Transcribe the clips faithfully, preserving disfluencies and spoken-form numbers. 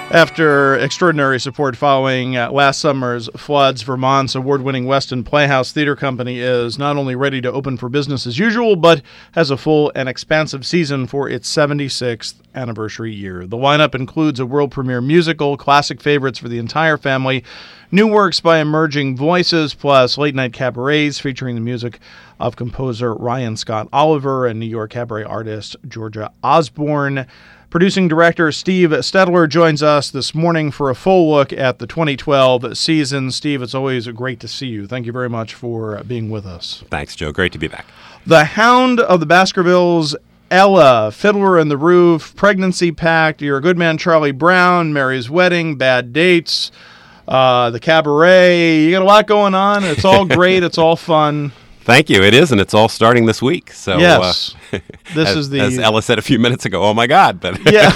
After extraordinary support following uh, last summer's floods, Vermont's award-winning Weston Playhouse Theater Company is not only ready to open for business as usual, but has a full and expansive season for its seventy-sixth anniversary year. The lineup includes a world premiere musical, classic favorites for the entire family, new works by emerging voices, plus late-night cabarets featuring the music of composer Ryan Scott Oliver and New York cabaret artist Georgia Osborne. Producing director Steve Stetler joins us this morning for a full look at the twenty twelve season. Steve, it's always great to see you. Thank you very much for being with us. Thanks, Joe. Great to be back. The Hound of the Baskervilles, Ella, Fiddler in the Roof, Pregnancy Pact, You're a Good Man, Charlie Brown, Mary's Wedding, Bad Dates, uh, the Cabaret. You got a lot going on. It's all great. It's all fun. Thank you. It is, and it's all starting this week. So, yes, uh, this as, is the as Ella said a few minutes ago. Oh my God! But yeah,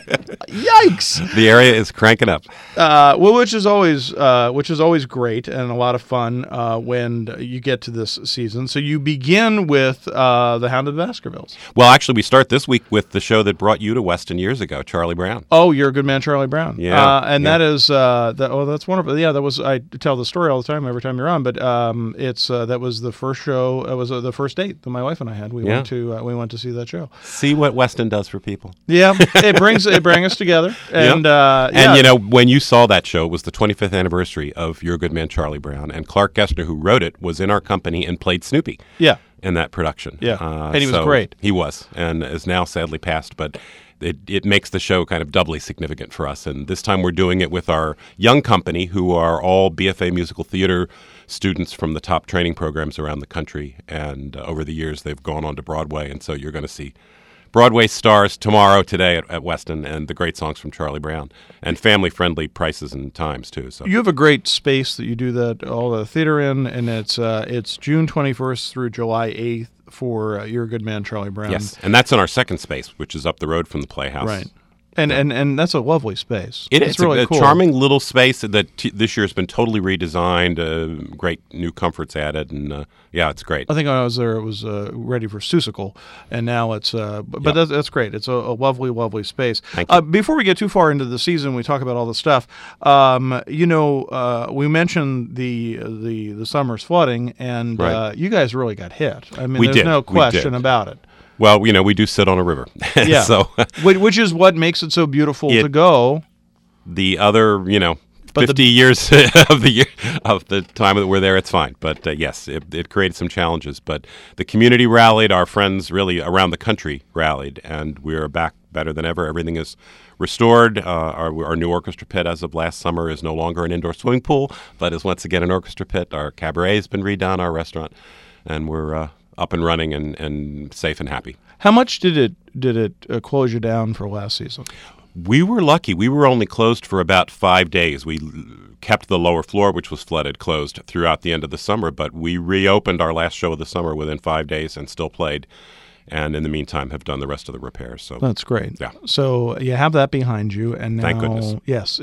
yikes! The area is cranking up. Uh, well, which is always uh, which is always great and a lot of fun uh, when you get to this season. So you begin with uh, the Hound of the Baskervilles. Well, actually, we start this week with the show that brought you to Weston years ago, Charlie Brown. Oh, You're a Good Man, Charlie Brown. Yeah, uh, and yeah. that is uh, that. Oh, that's wonderful. Yeah, that was. I tell the story all the time every time you're on, but um, it's uh, that was the first show. It was uh, the first date that my wife and I had. We Yeah. went to uh, we went to see that show. See what Weston does for people. Yeah, it brings it brings us together, and Yep. uh, yeah. And you know, when you saw that show, it was the twenty-fifth anniversary of You're a Good Man, Charlie Brown, and Clark Gessner, who wrote it, was in our company and played Snoopy. yeah. In that production. Yeah. Uh, And he was so great. He was, and is now sadly passed, but it, it makes the show kind of doubly significant for us. And this time we're doing it with our young company, who are all B F A musical theater students from the top training programs around the country. And uh, over the years, they've gone on to Broadway, and so you're going to see Broadway stars tomorrow, today at, at Weston, and the great songs from Charlie Brown, and family-friendly prices and times, too. So You have a great space that you do that all the theater in, and it's uh, it's June twenty-first through July eighth for uh, You're a Good Man, Charlie Brown. Yes, and that's in our second space, which is up the road from the Playhouse. Right. And, and and that's a lovely space. It it's is really a, a cool. charming little space that t- this year has been totally redesigned. Uh, great new comforts added, and uh, yeah, it's great. I think when I was there, it was uh, ready for Seussical, and now it's. Uh, b- but Yep. that's, that's great. It's a, a lovely, lovely space. Thank you. Uh, before we get too far into the season, we talk about all the stuff. Um, you know, uh, we mentioned the the the summer's flooding, and Right. uh, you guys really got hit. I mean, We there's did. no We question did. about it. Well, you know, we do sit on a river. Yeah. So Wh- Which is what makes it so beautiful It- to go. the other, you know, But the- fifty years of the year, of the time that we're there, it's fine. But uh, yes, it, it created some challenges. But the community rallied. Our friends really around the country rallied, and we're back better than ever. Everything is restored. Uh, our, our new orchestra pit, as of last summer, is no longer an indoor swimming pool, but is once again an orchestra pit. Our cabaret has been redone, our restaurant, and we're uh, up and running and, and safe and happy. How much did it did it uh, close you down for last season? We were lucky. We were only closed for about five days. We l- kept the lower floor, which was flooded, closed throughout the end of the summer, but we reopened our last show of the summer within five days and still played, and in the meantime have done the rest of the repairs. So That's great. Yeah. So you have that behind you, and now, Thank goodness. yes,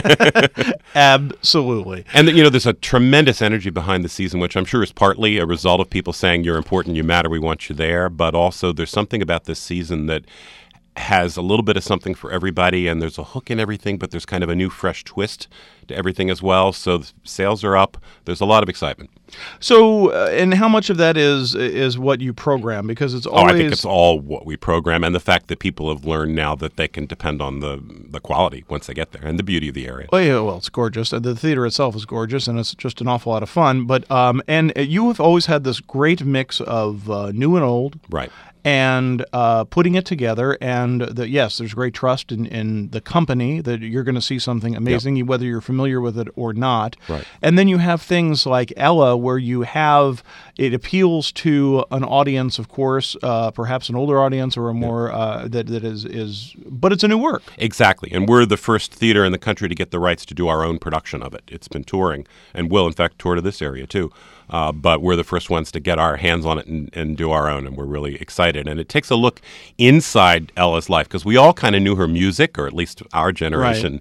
absolutely. And, you know, there's a tremendous energy behind the season, which I'm sure is partly a result of people saying you're important, you matter, we want you there, but also there's something about this season that has a little bit of something for everybody, and there's a hook in everything, but there's kind of a new, fresh twist to everything as well. So the sales are up. There's a lot of excitement. So, uh, and how much of that is is what you program? Because it's Oh, always I think it's all what we program, and the fact that people have learned now that they can depend on the the quality once they get there, and the beauty of the area. Oh, yeah, well, it's gorgeous. Uh, The theater itself is gorgeous, and it's just an awful lot of fun. But um, and uh, you have always had this great mix of uh, new and old, Right. and uh, putting it together. And the, yes, there's great trust in, in the company that you're going to see something amazing, whether you're familiar with it or not. Right. And then you have things like Ella, where you have it appeals to an audience, of course, uh, perhaps an older audience or a more uh, that that is is, but it's a new work. Exactly. And we're the first theater in the country to get the rights to do our own production of it. It's been touring and will, in fact, tour to this area, too. Uh, but we're the first ones to get our hands on it and, and do our own, and we're really excited. And it takes a look inside Ella's life, because we all kind of knew her music, or at least our generation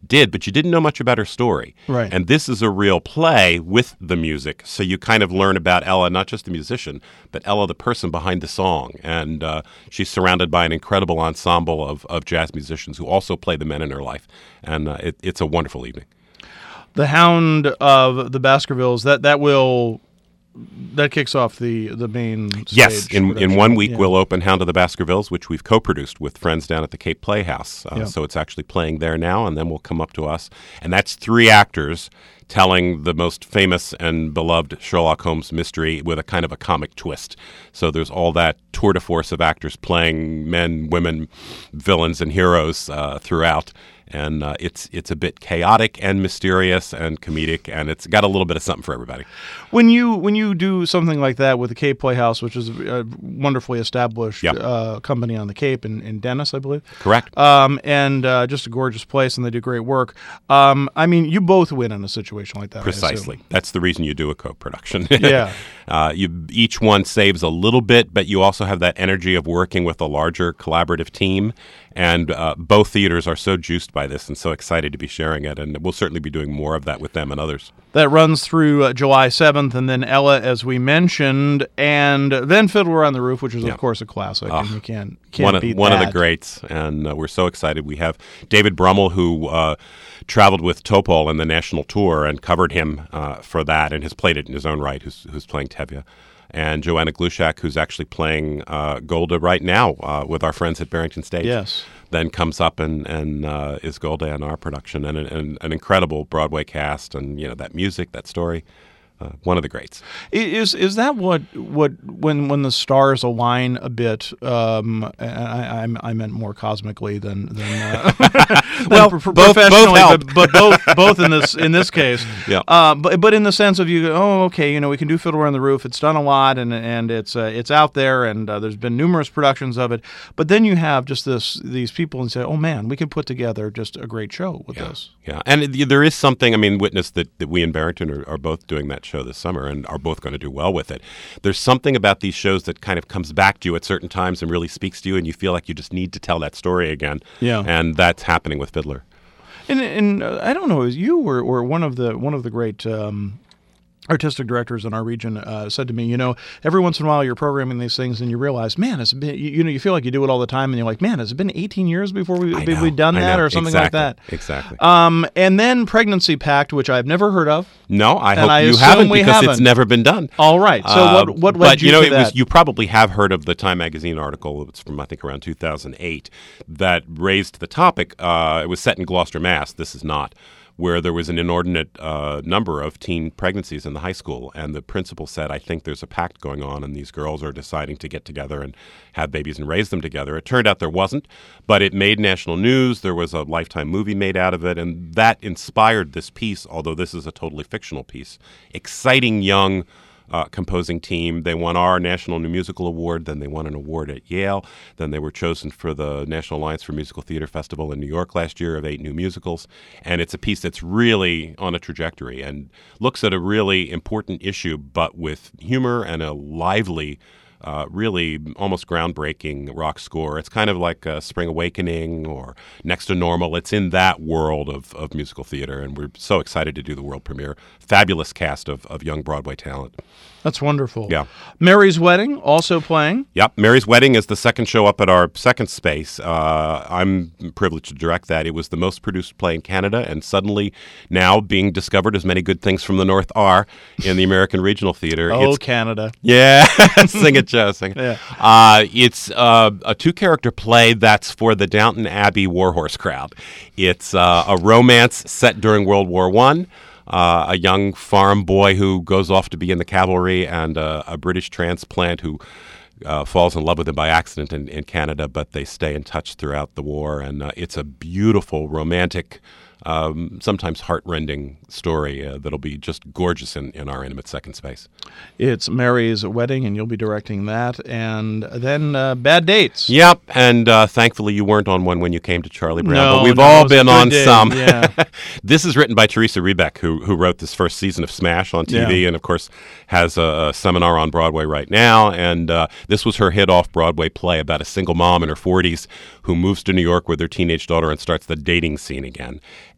did, but you didn't know much about her story. Right. And this is a real play with the music, so you kind of learn about Ella, not just the musician, but Ella, the person behind the song. And uh, she's surrounded by an incredible ensemble of, of jazz musicians who also play the men in her life. And uh, it, it's a wonderful evening. The Hound of the Baskervilles, that, that will... That kicks off the, the main stage. Yes, in, in one week yeah. we'll open Hound of the Baskervilles, which we've co-produced with friends down at the Cape Playhouse. Uh, yeah. So it's actually playing there now, and then we'll come up to us. And that's three actors telling the most famous and beloved Sherlock Holmes mystery with a kind of a comic twist. So there's all that tour de force of actors playing men, women, villains, and heroes uh, throughout. And uh, it's it's a bit chaotic and mysterious and comedic, and it's got a little bit of something for everybody. When you when you do something like that with the Cape Playhouse, which is a wonderfully established Yep. uh, company on the Cape in, in Dennis, I believe. Correct. Um, and uh, just a gorgeous place, and they do great work. Um, I mean, you both win in a situation like that. I Precisely. assume. That's the reason you do a co-production. Yeah. uh, you each one saves a little bit, but you also have that energy of working with a larger collaborative team. And uh, both theaters are so juiced by this and so excited to be sharing it. And we'll certainly be doing more of that with them and others. That runs through uh, July seventh, and then Ella, as we mentioned, and then Fiddler on the Roof, which is, Yeah. of course, a classic. Oh, and you can't, can't one of, beat one that. of the greats, and uh, we're so excited. We have David Brummel, who uh, traveled with Topol in the national tour and covered him uh, for that, and has played it in his own right, who's, who's playing Tevye. And Joanna Glushak, who's actually playing uh, Golda right now uh, with our friends at Barrington Stage. Yes. Then comes up and, and uh, is Golda in our production, and, and an incredible Broadway cast, and you know that music, that story. Uh, one of the greats. Is is that what what when when the stars align a bit? Um, I, I I meant more cosmically than than, uh, than Well, pro- both- both professionally, help. but, but both both in this in this case. Yeah. Uh, but but in the sense of you, go, oh, okay, you know, we can do Fiddler on the Roof. It's done a lot, and and it's uh, it's out there, and uh, there's been numerous productions of it. But then you have just this these people and say, oh man, we can put together just a great show with Yeah, this. yeah, and it, there is something. I mean, witness that, that we in Barrington are, are both doing that show this summer and are both going to do well with it. There's something about these shows that kind of comes back to you at certain times and really speaks to you, and you feel like you just need to tell that story again. Yeah. And that's happening with Fiddler. And, and uh, I don't know, it was you or, or one of the one of the great um, artistic directors in our region uh, said to me, you know, every once in a while you're programming these things and you realize, man, it's been, you, you know, you feel like you do it all the time, and you're like, man, has it been eighteen years before we, I we, know, we've done I that know. or something Exactly, like that? Exactly. Um, and then Pregnancy Pact, which I've never heard of. No, I and hope I you assume haven't we because it's haven't. never been done. All right. So Uh, what what but, led you, you know, to it that? was you probably have heard of the Time Magazine article. It's from I think around two thousand eight that raised the topic. Uh, it was set in Gloucester, Mass. This is not. Where there was an inordinate uh, number of teen pregnancies in the high school, and the principal said, I think there's a pact going on, and these girls are deciding to get together and have babies and raise them together. It turned out there wasn't, but it made national news. There was a Lifetime movie made out of it, and that inspired this piece, although this is a totally fictional piece. Exciting young Uh, composing team. They won our National New Musical Award. Then they won an award at Yale. Then they were chosen for the National Alliance for Musical Theater Festival in New York last year of eight new musicals. And it's a piece that's really on a trajectory and looks at a really important issue, but with humor and a lively, uh, really almost groundbreaking rock score. It's kind of like uh, Spring Awakening or Next to Normal. It's in that world of, of musical theater, and we're so excited to do the world premiere. Fabulous cast of, of young Broadway talent. That's wonderful. Yeah. Mary's Wedding, also playing. Yep. Mary's Wedding is the second show up at our second space. Uh, I'm privileged to direct that. It was the most produced play in Canada, and suddenly now being discovered, as many good things from the North are, in the American Regional Theater. Oh, It's, Canada. yeah. Sing it, Joe. Sing it. Yeah. Uh, it's uh, a two-character play that's for the Downton Abbey Warhorse crowd. It's uh, a romance set during World War One. Uh, a young farm boy who goes off to be in the cavalry, and uh, a British transplant who uh, falls in love with him by accident in, in Canada, but they stay in touch throughout the war. And uh, it's a beautiful, romantic, um, sometimes heartrending story uh, that'll be just gorgeous in, in our intimate second space. It's Mary's Wedding, and you'll be directing that. And then uh, Bad Dates. Yep, and uh, thankfully you weren't on one when you came to Charlie Brown, No, but we've no, all it was a been good on day, some. yeah. This is written by Teresa Rebeck, who who wrote this first season of Smash on T V, Yeah. and of course has a, a seminar on Broadway right now. And uh, this was her hit off-Broadway play about a single mom in her forties who moves to New York with her teenage daughter and starts the dating scene again.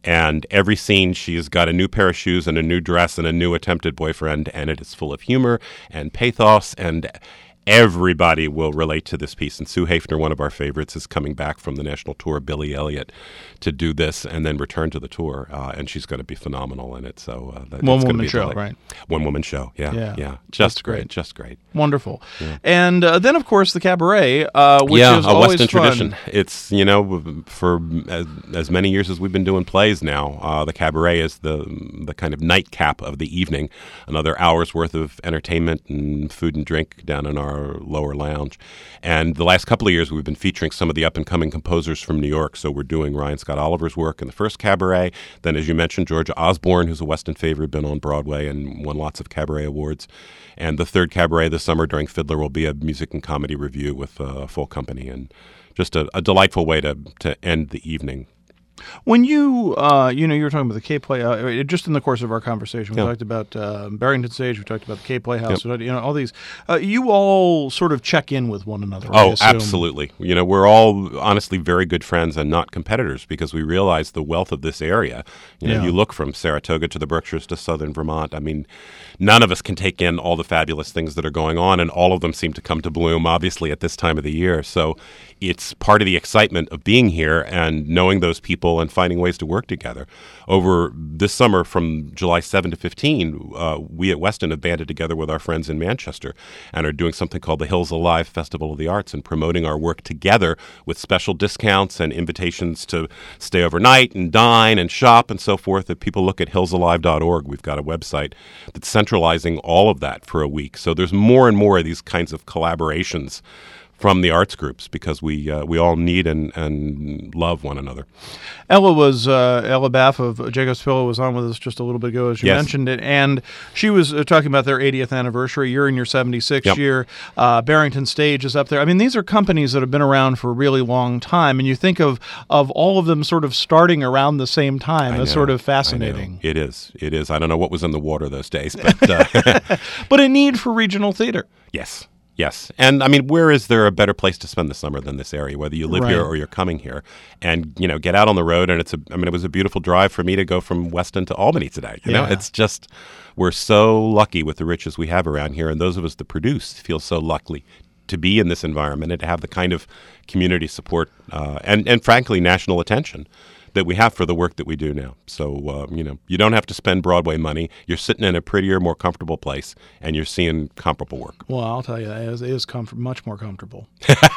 And every scene, she's got a new pair of shoes and a new dress and a new attempted boyfriend, and it is full of humor and pathos, and everybody will relate to this piece. And Sue Haefner, one of our favorites, is coming back from the national tour, Billy Elliot, to do this and then return to the tour. Uh, and she's going to be phenomenal in it. So uh, that, One it's woman be a show, delight. right? One woman show. Yeah, Yeah. yeah, just That's great. great. just great. Wonderful. Yeah. And uh, then, of course, the cabaret, uh, which yeah, is a always Weston fun. tradition. It's, you know, for as, as many years as we've been doing plays now, uh, the cabaret is the the kind of nightcap of the evening. Another hour's worth of entertainment and food and drink down in our lower lounge. And the last couple of years, we've been featuring some of the up-and-coming composers from New York. So we're doing Ryan Scott Oliver's work in the first cabaret. Then, as you mentioned, Georgia Osborne, who's a Weston favorite, been on Broadway and won lots of cabaret awards. And the third cabaret this summer during Fiddler will be a music and comedy review with a full company, and just a, a delightful way to, to end the evening. When you, uh, you know, you were talking about the K Play, uh, just in the course of our conversation, we Yeah. talked about uh, Barrington Stage, we talked about the K Playhouse, Yep. you know, all these. Uh, you all sort of check in with one another. I Oh, assume. absolutely. You know, we're all honestly very good friends and not competitors because we realize the wealth of this area. You know, Yeah. you look from Saratoga to the Berkshires to southern Vermont. I mean, none of us can take in all the fabulous things that are going on, and all of them seem to come to bloom, obviously, at this time of the year. So it's part of the excitement of being here and knowing those people and finding ways to work together. Over this summer, from July seventh to fifteenth, uh, we at Weston have banded together with our friends in Manchester and are doing something called the Hills Alive Festival of the Arts and promoting our work together with special discounts and invitations to stay overnight and dine and shop and so forth. If people look at hills alive dot org, we've got a website that's centralizing all of that for a week. So there's more and more of these kinds of collaborations from the arts groups because we uh, we all need and, and love one another. Ella was uh, Ella Baff of Jacob's Pillow was on with us just a little bit ago, as you Yes. mentioned it, and she was uh, talking about their eightieth anniversary. You're in your seventy-sixth Yep. year. Uh, Barrington Stage is up there. I mean, these are companies that have been around for a really long time, and you think of of all of them sort of starting around the same time. I That's know, sort of I know. fascinating. It is. It is. I don't know what was in the water those days, but uh, But a need for regional theater. yes. Yes. And I mean, where is there a better place to spend the summer than this area, whether you live Right. here or you're coming here? And, you know, get out on the road. And it's a, I mean, it was a beautiful drive for me to go from Weston to Albany today. You know, Yeah. it's just, we're so lucky with the riches we have around here. And those of us that produce feel so lucky to be in this environment and to have the kind of community support uh, and, and frankly, national attention that we have for the work that we do now. So, uh, you know, you don't have to spend Broadway money. You're sitting in a prettier, more comfortable place, and you're seeing comparable work. Well, I'll tell you, it is, it is comfort, much more comfortable.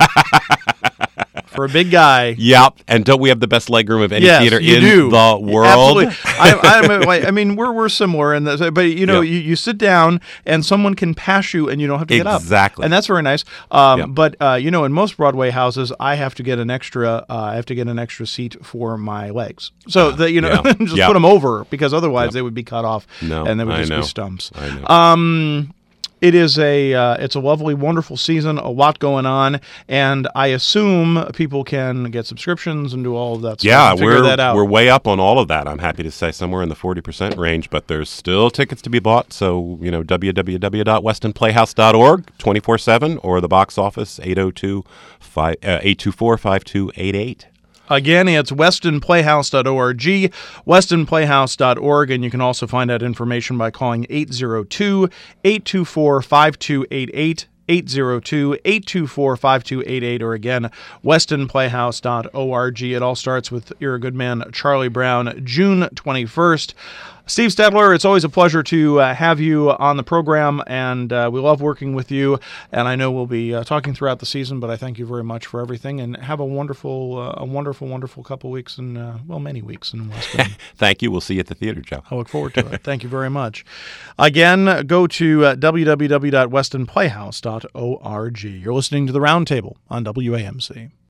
For a big guy. Yep. And don't we have the best legroom of any Yes, theater you in do. the world? Absolutely. I, I'm, I mean, we're we're similar in this, but you know, Yeah. you, you sit down and someone can pass you, and you don't have to get up. Exactly. And that's very nice. Um, Yeah. But uh, you know, in most Broadway houses, I have to get an extra. Uh, I have to get an extra seat for my legs, so that you know, yeah. just Yeah. put them over because otherwise Yep. they would be cut off, No, and they would I just know. be stumps. I know. Um, it is a uh, it's a lovely, wonderful season. A lot going on, and I assume people can get subscriptions and do all of that stuff. yeah, and figure we're that out. we're way up on all of that. I'm happy to say somewhere in the forty percent range, but there's still tickets to be bought. So, you know, w w w dot weston playhouse dot org twenty-four seven or the box office eight oh two, eight two four, five two eight eight. Again, it's weston playhouse dot org, weston playhouse dot org, and you can also find out information by calling eight zero two, eight two four, five two eight eight, eight zero two, eight two four, five two eight eight, or again, weston playhouse dot org. It all starts with You're a Good Man, Charlie Brown, June twenty-first. Steve Stedler, it's always a pleasure to uh, have you on the program, and uh, we love working with you. And I know we'll be uh, talking throughout the season, but I thank you very much for everything, and have a wonderful, uh, a wonderful, wonderful couple weeks, and uh, well, many weeks in Weston. Thank you. We'll see you at the theater, Joe. I look forward to it. Thank you very much. Again, go to uh, w w w dot weston playhouse dot org. You're listening to The Roundtable on W A M C.